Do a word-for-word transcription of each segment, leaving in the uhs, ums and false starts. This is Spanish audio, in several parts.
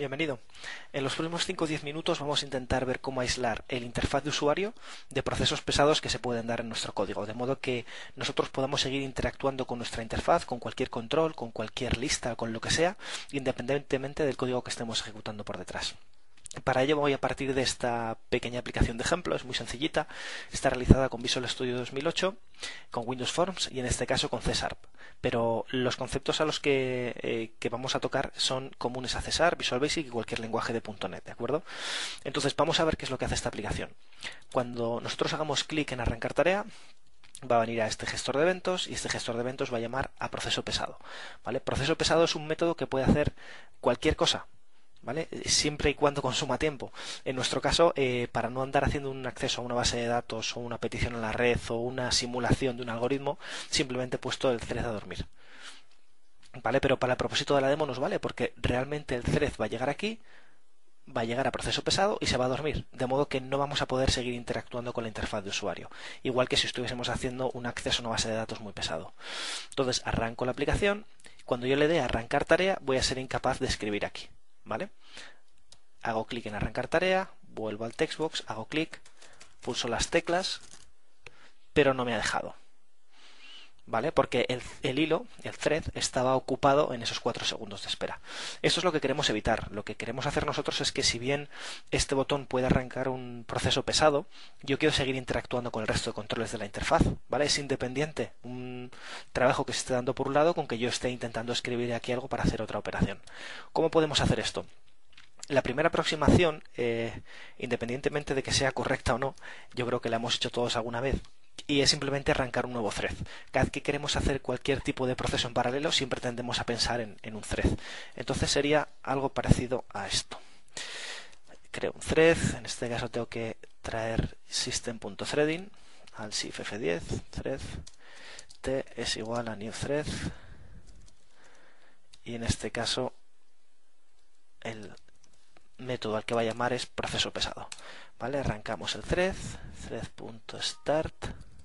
Bienvenido. En los próximos cinco o diez minutos vamos a intentar ver cómo aislar el interfaz de usuario de procesos pesados que se pueden dar en nuestro código, de modo que nosotros podamos seguir interactuando con nuestra interfaz, con cualquier control, con cualquier lista, con lo que sea, independientemente del código que estemos ejecutando por detrás. Para ello voy a partir de esta pequeña aplicación de ejemplo, es muy sencillita, está realizada con Visual Studio dos mil ocho, con Windows Forms y en este caso con C Sharp. Pero los conceptos a los que, eh, que vamos a tocar son comunes a C Sharp, Visual Basic y cualquier lenguaje de punto net, ¿de acuerdo? Entonces vamos a ver qué es lo que hace esta aplicación. Cuando nosotros hagamos clic en arrancar tarea, va a venir a este gestor de eventos y este gestor de eventos va a llamar a proceso pesado, ¿vale? Proceso pesado es un método que puede hacer cualquier cosa, ¿vale? Siempre y cuando consuma tiempo. En nuestro caso, eh, para no andar haciendo un acceso a una base de datos o una petición en la red o una simulación de un algoritmo, simplemente he puesto el thread a dormir, ¿vale? Pero para el propósito de la demo nos vale, porque realmente el thread va a llegar aquí, va a llegar a proceso pesado y se va a dormir, de modo que no vamos a poder seguir interactuando con la interfaz de usuario, igual que si estuviésemos haciendo un acceso a una base de datos muy pesado. Entonces arranco la aplicación, cuando yo le dé a arrancar tarea voy a ser incapaz de escribir aquí, ¿vale? Hago clic en arrancar tarea, vuelvo al textbox, hago clic, pulso las teclas, pero no me ha dejado, ¿vale? Porque el, el hilo, el thread, estaba ocupado en esos cuatro segundos de espera. Esto es lo que queremos evitar. Lo que queremos hacer nosotros es que si bien este botón puede arrancar un proceso pesado, yo quiero seguir interactuando con el resto de controles de la interfaz, ¿vale? Es independiente un trabajo que se esté dando por un lado con que yo esté intentando escribir aquí algo para hacer otra operación. ¿Cómo podemos hacer esto? La primera aproximación, eh, independientemente de que sea correcta o no, yo creo que la hemos hecho todos alguna vez, y es simplemente arrancar un nuevo thread. Cada vez que queremos hacer cualquier tipo de proceso en paralelo, siempre tendemos a pensar en, en un thread. Entonces sería algo parecido a esto. Creo un thread, en este caso tengo que traer system.threading al shift F diez, thread, t es igual a new thread, y en este caso el método al que va a llamar es proceso pesado, ¿vale? Arrancamos el thread, thread.start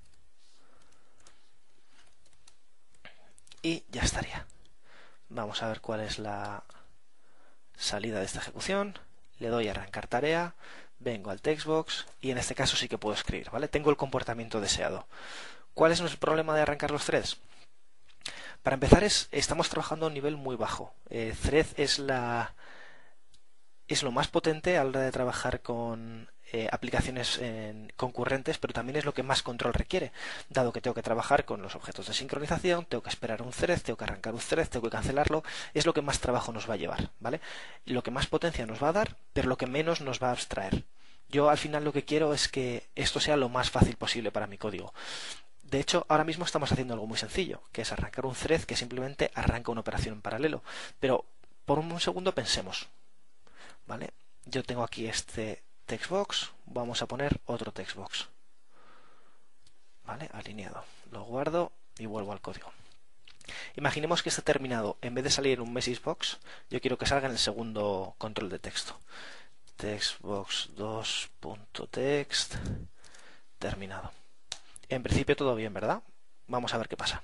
y ya estaría. Vamos a ver cuál es la salida de esta ejecución. Le doy a arrancar tarea, vengo al textbox y en este caso sí que puedo escribir, ¿vale? Tengo el comportamiento deseado. ¿Cuál es nuestro problema de arrancar los threads? Para empezar, es, estamos trabajando a un nivel muy bajo. Eh, thread es la es lo más potente a la hora de trabajar con eh, aplicaciones en, concurrentes, pero también es lo que más control requiere, dado que tengo que trabajar con los objetos de sincronización, tengo que esperar un thread, tengo que arrancar un thread, tengo que cancelarlo, es lo que más trabajo nos va a llevar, ¿vale? Lo que más potencia nos va a dar, pero lo que menos nos va a abstraer. Yo al final lo que quiero es que esto sea lo más fácil posible para mi código. De hecho, ahora mismo estamos haciendo algo muy sencillo, que es arrancar un thread que simplemente arranca una operación en paralelo, pero por un segundo pensemos. ¿Vale? Yo tengo aquí este textbox, vamos a poner otro textbox, ¿vale? Alineado. Lo guardo y vuelvo al código. Imaginemos que este terminado, en vez de salir en un message box, yo quiero que salga en el segundo control de texto. Textbox dos.text terminado. En principio todo bien, ¿verdad? Vamos a ver qué pasa.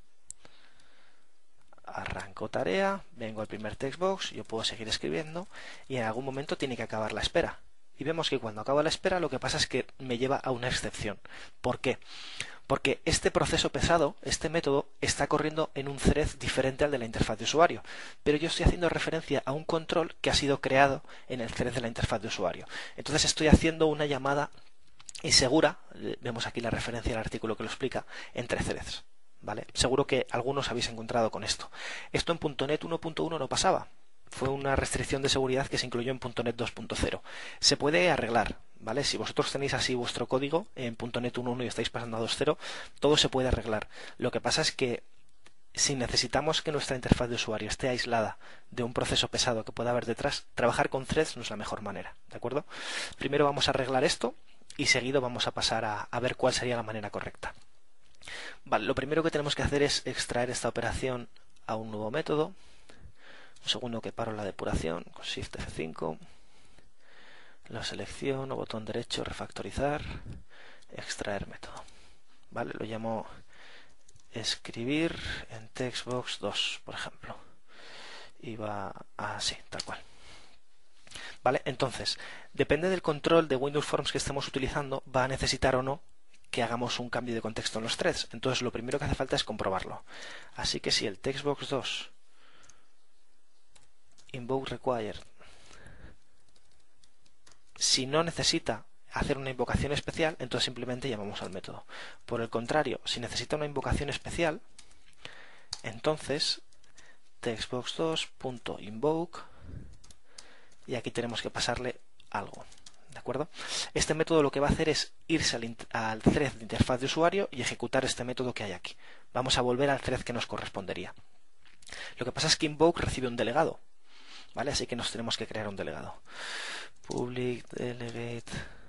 Arranco tarea, vengo al primer textbox, yo puedo seguir escribiendo y en algún momento tiene que acabar la espera. Y vemos que cuando acaba la espera lo que pasa es que me lleva a una excepción. ¿Por qué? Porque este proceso pesado, este método, está corriendo en un thread diferente al de la interfaz de usuario. Pero yo estoy haciendo referencia a un control que ha sido creado en el thread de la interfaz de usuario. Entonces estoy haciendo una llamada insegura, vemos aquí la referencia al artículo que lo explica, entre threads. ¿Vale? Seguro que algunos habéis encontrado con esto. Esto en punto net uno punto uno no pasaba. Fue una restricción de seguridad que se incluyó en punto net dos punto cero. Se puede arreglar, ¿vale? Si vosotros tenéis así vuestro código en punto net uno punto uno y estáis pasando a dos punto cero, todo se puede arreglar. Lo que pasa es que si necesitamos que nuestra interfaz de usuario esté aislada de un proceso pesado que pueda haber detrás, trabajar con threads no es la mejor manera, ¿de acuerdo? Primero vamos a arreglar esto y seguido vamos a pasar a, a ver cuál sería la manera correcta. Vale, lo primero que tenemos que hacer es extraer esta operación a un nuevo método. Un segundo que paro la depuración con Shift F cinco. Lo selecciono, botón derecho, refactorizar, extraer método. Vale, lo llamo escribir en textbox dos, por ejemplo. Y va así, tal cual. ¿Vale? Entonces, depende del control de Windows Forms que estemos utilizando, va a necesitar o no que hagamos un cambio de contexto en los threads. Entonces, lo primero que hace falta es comprobarlo. Así que si el textbox dos invoke required, si no necesita hacer una invocación especial, entonces simplemente llamamos al método. Por el contrario, si necesita una invocación especial, entonces textbox dos.invoke, y aquí tenemos que pasarle algo. ¿De acuerdo? Este método lo que va a hacer es irse al, al thread de interfaz de usuario y ejecutar este método que hay aquí. Vamos a volver al thread que nos correspondería. Lo que pasa es que invoke recibe un delegado, ¿vale? Así que nos tenemos que crear un delegado. Public delegate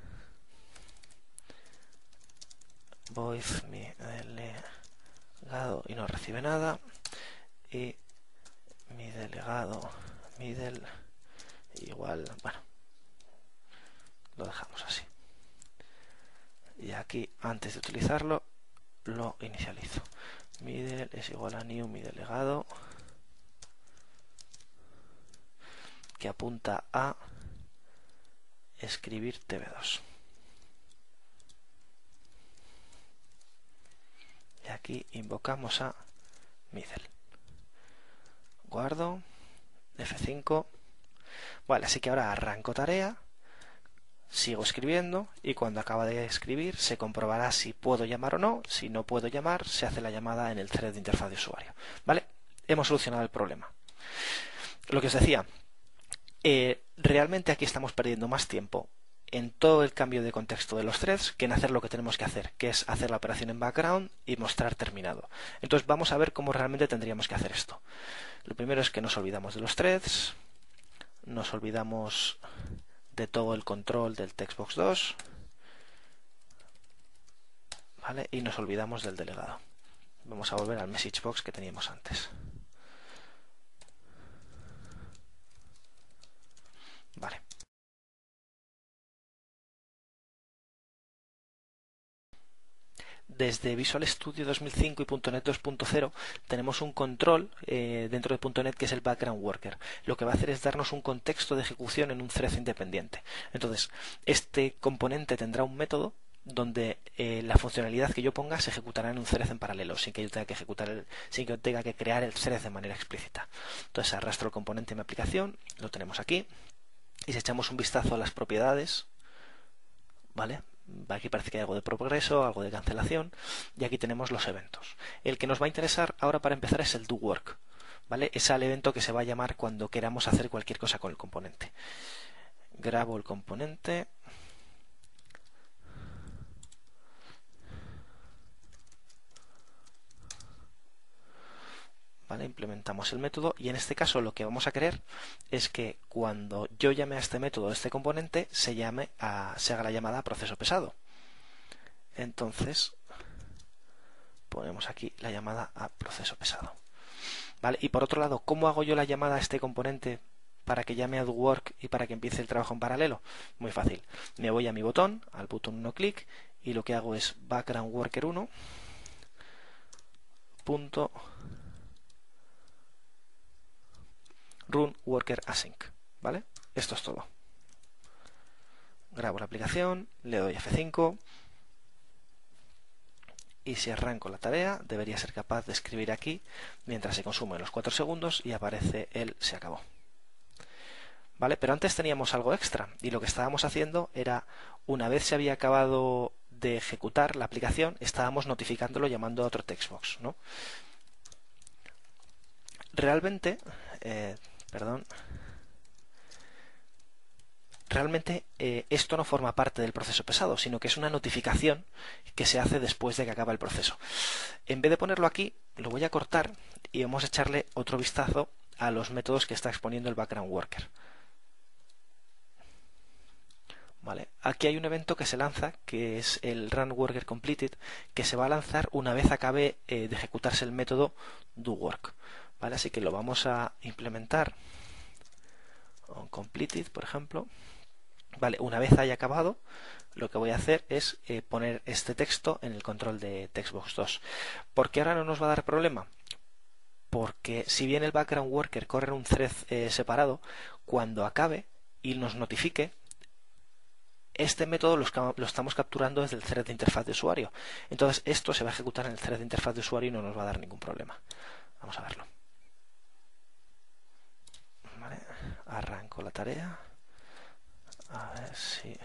void mi delegado, y no recibe nada, y mi delegado middle igual, bueno, lo dejamos así, y aquí antes de utilizarlo lo inicializo. Middle es igual a new mi delegado, que apunta a escribir T B dos. Y aquí invocamos a middle. Guardo, F cinco. Vale, así que ahora arranco tarea, sigo escribiendo, y cuando acaba de escribir se comprobará si puedo llamar o no. Si no puedo llamar, se hace la llamada en el thread de interfaz de usuario. Vale, hemos solucionado el problema. Lo que os decía, eh, realmente aquí estamos perdiendo más tiempo en todo el cambio de contexto de los threads que en hacer lo que tenemos que hacer, que es hacer la operación en background y mostrar terminado. Entonces vamos a ver cómo realmente tendríamos que hacer esto. Lo primero es que nos olvidamos de los threads, nos olvidamos de todo el control del textbox dos, ¿vale? Y nos olvidamos del delegado. Vamos a volver al message box que teníamos antes. Vale. Desde Visual Studio dos mil cinco y punto net dos punto cero tenemos un control eh, dentro de punto net que es el background worker. Lo que va a hacer es darnos un contexto de ejecución en un thread independiente. Entonces, este componente tendrá un método donde eh, la funcionalidad que yo ponga se ejecutará en un thread en paralelo, sin que yo tenga que ejecutar el, sin que yo tenga que crear el thread de manera explícita. Entonces arrastro el componente en mi aplicación, lo tenemos aquí, y si echamos un vistazo a las propiedades, ¿vale? Aquí parece que hay algo de progreso, algo de cancelación, y aquí tenemos los eventos. El que nos va a interesar ahora para empezar es el doWork, ¿vale? Es el evento que se va a llamar cuando queramos hacer cualquier cosa con el componente. Grabo el componente, ¿vale? Implementamos el método, y en este caso lo que vamos a querer es que cuando yo llame a este método, este componente, se llame a, se haga la llamada a proceso pesado. Entonces ponemos aquí la llamada a proceso pesado, ¿vale? Y por otro lado, ¿cómo hago yo la llamada a este componente para que llame a doWork y para que empiece el trabajo en paralelo? Muy fácil. Me voy a mi botón, al botón uno clic, y lo que hago es background worker uno punto run worker async, ¿vale? Esto es todo. Grabo la aplicación, le doy F cinco, y si arranco la tarea debería ser capaz de escribir aquí mientras se consumen los cuatro segundos y aparece el se acabó. ¿Vale? Pero antes teníamos algo extra, y lo que estábamos haciendo era, una vez se había acabado de ejecutar la aplicación, estábamos notificándolo llamando a otro textbox, ¿no? Realmente, eh, perdón, realmente eh, esto no forma parte del proceso pesado, sino que es una notificación que se hace después de que acaba el proceso. En vez de ponerlo aquí, lo voy a cortar y vamos a echarle otro vistazo a los métodos que está exponiendo el background worker. Vale. Aquí hay un evento que se lanza, que es el run worker completed, que se va a lanzar una vez acabe eh, de ejecutarse el método doWork. Vale, así que lo vamos a implementar on completed, por ejemplo. Vale, una vez haya acabado, lo que voy a hacer es eh, poner este texto en el control de textbox dos. ¿Por qué ahora no nos va a dar problema? Porque si bien el background worker corre en un thread eh, separado, cuando acabe y nos notifique, este método lo, lo estamos capturando desde el thread de interfaz de usuario. Entonces esto se va a ejecutar en el thread de interfaz de usuario y no nos va a dar ningún problema. Vamos a verlo. Vale. Arranco la tarea. A ver si...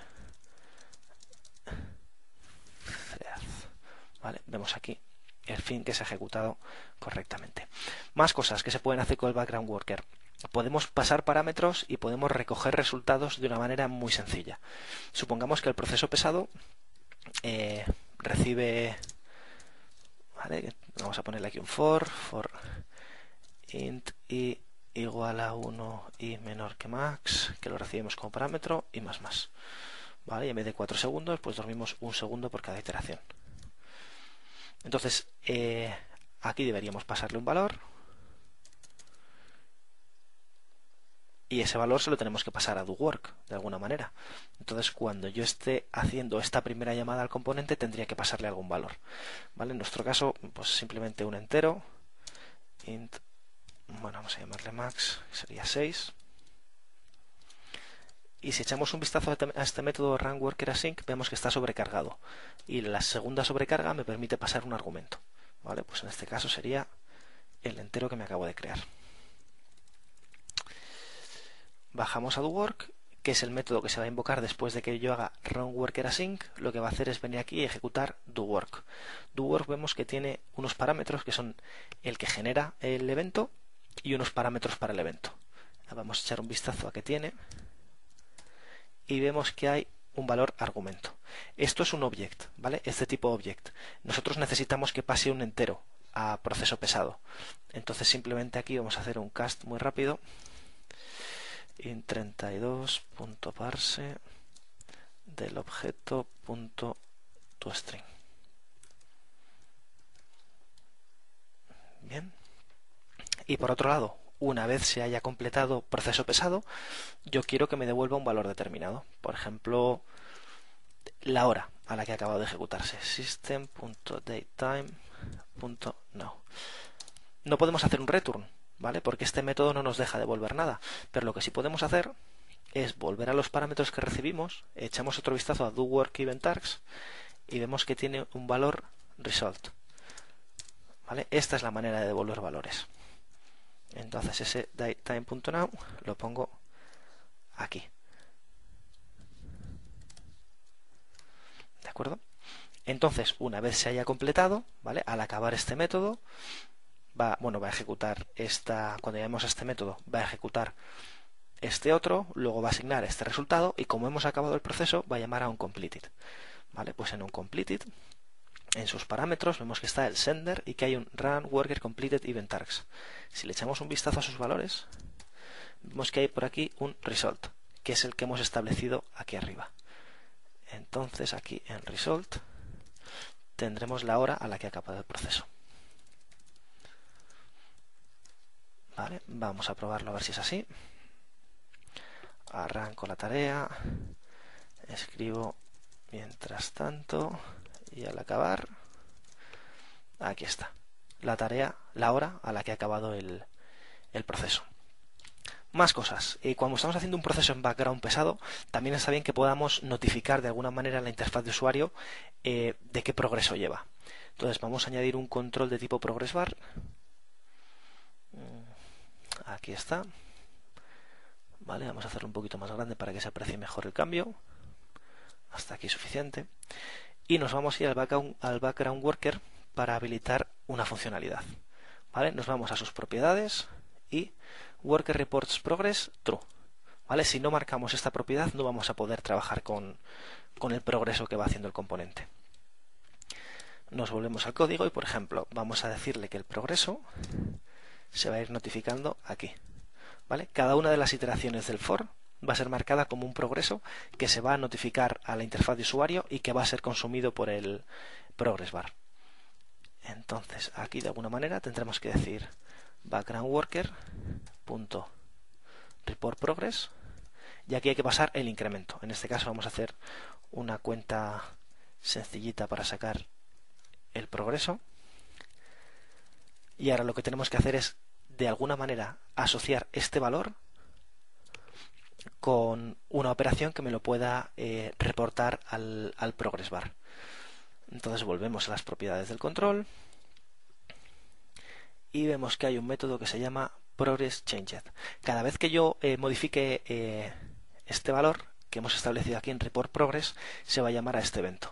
Thread. Vale, vemos aquí el fin que se ha ejecutado correctamente. Más cosas que se pueden hacer con el background worker. Podemos pasar parámetros y podemos recoger resultados de una manera muy sencilla. Supongamos que el proceso pesado eh, recibe, ¿vale? Vamos a ponerle aquí un for, for int i igual a uno y menor que max, que lo recibimos como parámetro, y más más. ¿Vale? Y en vez de cuatro segundos, pues dormimos un segundo por cada iteración. Entonces, eh, aquí deberíamos pasarle un valor. Y ese valor se lo tenemos que pasar a doWork, de alguna manera. Entonces, cuando yo esté haciendo esta primera llamada al componente, tendría que pasarle algún valor. ¿Vale? En nuestro caso, pues simplemente un entero. Int, bueno, vamos a llamarle max, que sería seis. Y si echamos un vistazo a este método runWorkerAsync, vemos que está sobrecargado. Y la segunda sobrecarga me permite pasar un argumento. ¿Vale? Pues en este caso sería el entero que me acabo de crear. Bajamos a doWork, que es el método que se va a invocar después de que yo haga runWorkerAsync. Lo que va a hacer es venir aquí y ejecutar doWork. doWork vemos que tiene unos parámetros que son el que genera el evento y unos parámetros para el evento. Vamos a echar un vistazo a qué tiene y vemos que hay un valor argumento. Esto es un object, ¿vale? Este tipo object. Nosotros necesitamos que pase un entero a proceso pesado. Entonces simplemente aquí vamos a hacer un cast muy rápido. int treinta y dos punto parse del objeto punto toString. Bien. Y por otro lado, una vez se haya completado proceso pesado, yo quiero que me devuelva un valor determinado. Por ejemplo, la hora a la que ha acabado de ejecutarse. System.datetime.now. No podemos hacer un return, ¿vale? Porque este método no nos deja devolver nada. Pero lo que sí podemos hacer es volver a los parámetros que recibimos, echamos otro vistazo a doWorkEventArgs y vemos que tiene un valor result. ¿Vale? Esta es la manera de devolver valores. Entonces ese datetime.now lo pongo aquí. ¿De acuerdo? Entonces, una vez se haya completado, ¿vale? Al acabar este método, va, bueno, va a ejecutar esta, cuando llamemos a este método, va a ejecutar este otro, luego va a asignar este resultado y como hemos acabado el proceso, va a llamar a onCompleted. ¿Vale? Pues en onCompleted, en sus parámetros, vemos que está el sender y que hay un runWorkerCompletedEventArgs. Si le echamos un vistazo a sus valores, vemos que hay por aquí un result, que es el que hemos establecido aquí arriba. Entonces aquí en result tendremos la hora a la que ha acabado el proceso. Vale, vamos a probarlo a ver si es así. Arranco la tarea, escribo mientras tanto y al acabar, aquí está, la tarea, la hora a la que ha acabado el, el proceso. Más cosas. Y cuando estamos haciendo un proceso en background pesado, también está bien que podamos notificar de alguna manera en la interfaz de usuario eh, de qué progreso lleva. Entonces vamos a añadir un control de tipo progressBar. Aquí está. Vale, vamos a hacerlo un poquito más grande para que se aprecie mejor el cambio. Hasta aquí suficiente. Y nos vamos a ir al background, al background worker para habilitar una funcionalidad. ¿Vale? Nos vamos a sus propiedades y Worker Reports Progress True. ¿Vale? Si no marcamos esta propiedad no vamos a poder trabajar con, con el progreso que va haciendo el componente. Nos volvemos al código y, por ejemplo, vamos a decirle que el progreso se va a ir notificando aquí. ¿Vale? Cada una de las iteraciones del for va a ser marcada como un progreso que se va a notificar a la interfaz de usuario y que va a ser consumido por el progressBar. Entonces, aquí de alguna manera tendremos que decir background worker punto report progress y aquí hay que pasar el incremento. En este caso vamos a hacer una cuenta sencillita para sacar el progreso y ahora lo que tenemos que hacer es de alguna manera asociar este valor con una operación que me lo pueda eh, reportar al, al progress bar. Entonces volvemos a las propiedades del control y vemos que hay un método que se llama progressChanged. Cada vez que yo eh, modifique eh, este valor que hemos establecido aquí en report progress, se va a llamar a este evento.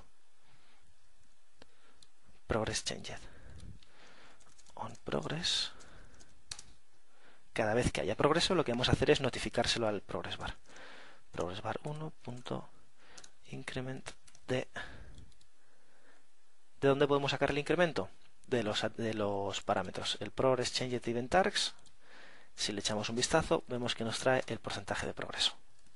progressChanged. On progress. Cada vez que haya progreso, lo que vamos a hacer es notificárselo al progress bar. Progress bar uno.increment de... ¿De dónde podemos sacar el incremento? De los, de los parámetros. El progressChanged event args. Si le echamos un vistazo, vemos que nos trae el porcentaje de progreso.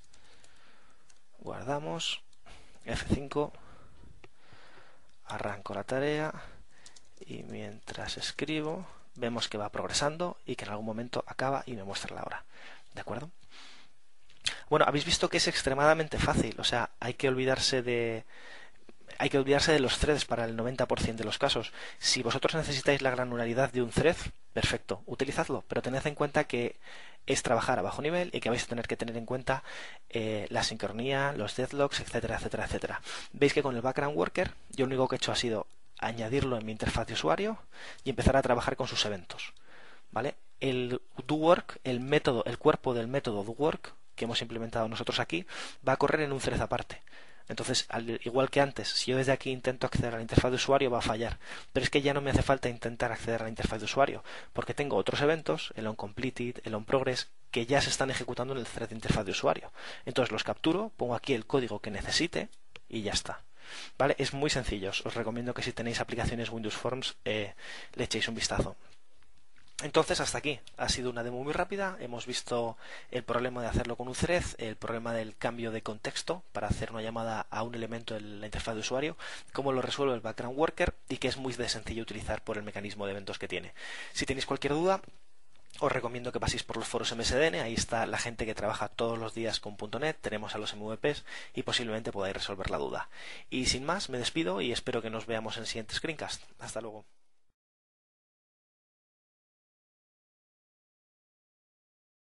Guardamos. F cinco. Arranco la tarea. Y mientras escribo, vemos que va progresando y que en algún momento acaba y me muestra la hora. ¿De acuerdo? Bueno, habéis visto que es extremadamente fácil. O sea, hay que olvidarse de... Hay que olvidarse de los threads para el noventa por ciento de los casos. Si vosotros necesitáis la granularidad de un thread, perfecto, utilizadlo, pero tened en cuenta que es trabajar a bajo nivel y que vais a tener que tener en cuenta eh, la sincronía, los deadlocks, etcétera, etcétera, etcétera. Veis que con el background worker yo lo único que he hecho ha sido añadirlo en mi interfaz de usuario y empezar a trabajar con sus eventos. ¿Vale? El doWork, el método, el cuerpo del método doWork que hemos implementado nosotros aquí, va a correr en un thread aparte. Entonces, al igual que antes, si yo desde aquí intento acceder a la interfaz de usuario, va a fallar. Pero es que ya no me hace falta intentar acceder a la interfaz de usuario, porque tengo otros eventos, el onCompleted, el onProgress, que ya se están ejecutando en el thread de interfaz de usuario. Entonces los capturo, pongo aquí el código que necesite y ya está. ¿Vale? Es muy sencillo. Os recomiendo que si tenéis aplicaciones Windows Forms, eh, le echéis un vistazo. Entonces hasta aquí, ha sido una demo muy rápida, hemos visto el problema de hacerlo con un thread, el problema del cambio de contexto para hacer una llamada a un elemento en la interfaz de usuario, cómo lo resuelve el background worker y que es muy de sencillo utilizar por el mecanismo de eventos que tiene. Si tenéis cualquier duda, os recomiendo que paséis por los foros M S D N, ahí está la gente que trabaja todos los días con punto net, tenemos a los M V Ps y posiblemente podáis resolver la duda. Y sin más, me despido y espero que nos veamos en el siguiente screencast. Hasta luego.